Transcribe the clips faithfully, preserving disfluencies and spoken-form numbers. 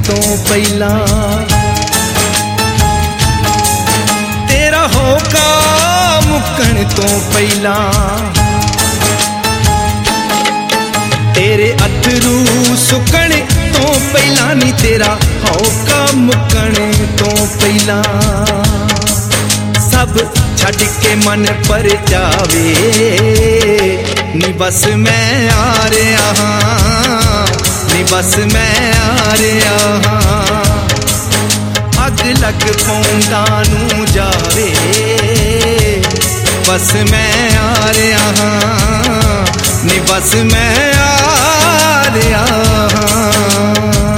तो पहला तेरा होका मुकण तो पहला तेरे अथरू सुकण तो पहला नी तेरा होका मुकण तो पहला सब छड़ के मन पर जावे नी बस मैं आ रहा हाँ नी बस मैं आ रहा हाँ अग लग पौंदा नू जावे बस मैं आ रहा हाँ नी बस मैं आ रहा हाँ।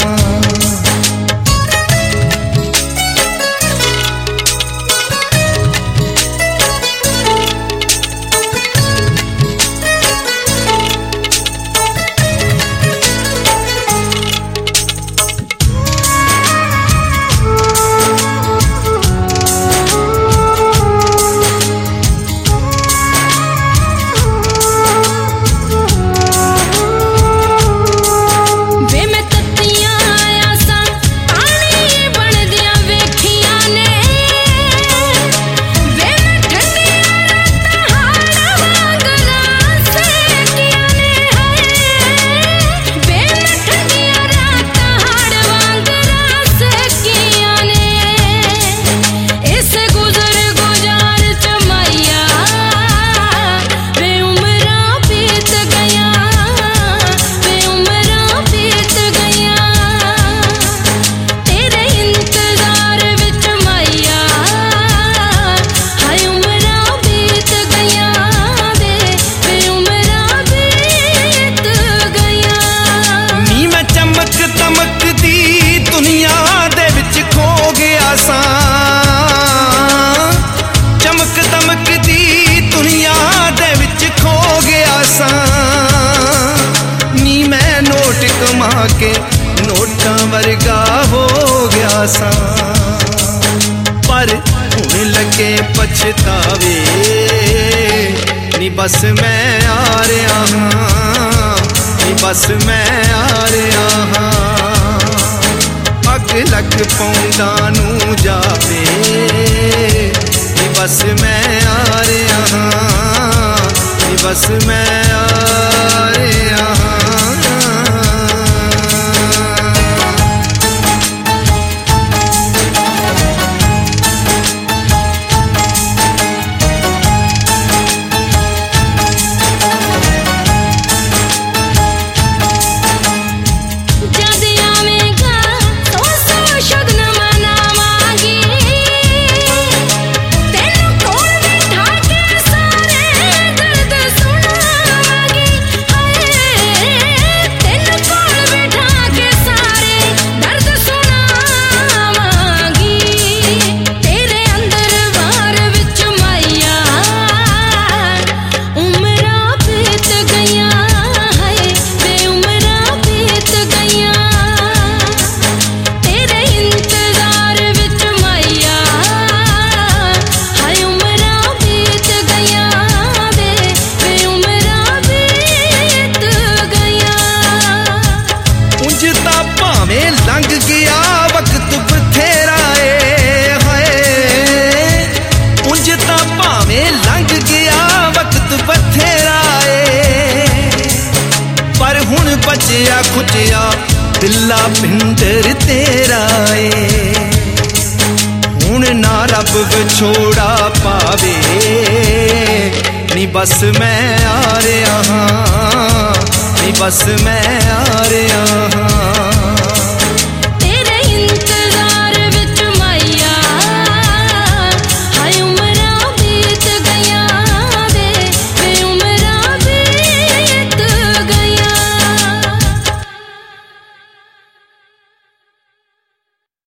के नोटा वर्गा हो गया सा पर हुण लगे पछतावे नी बस मैं आ रहा हाँ नी बस मैं आ रहा हाँ अग लग पौंदा नू जावे नी बस मैं आ रहा हाँ नी बस मैं आ रहा हाँ। बचिया खुचिया दिला पिंडर तेरा ए हुण ना रब विछोड़ा पावे नी बस मैं आ रहा नी बस मैं आ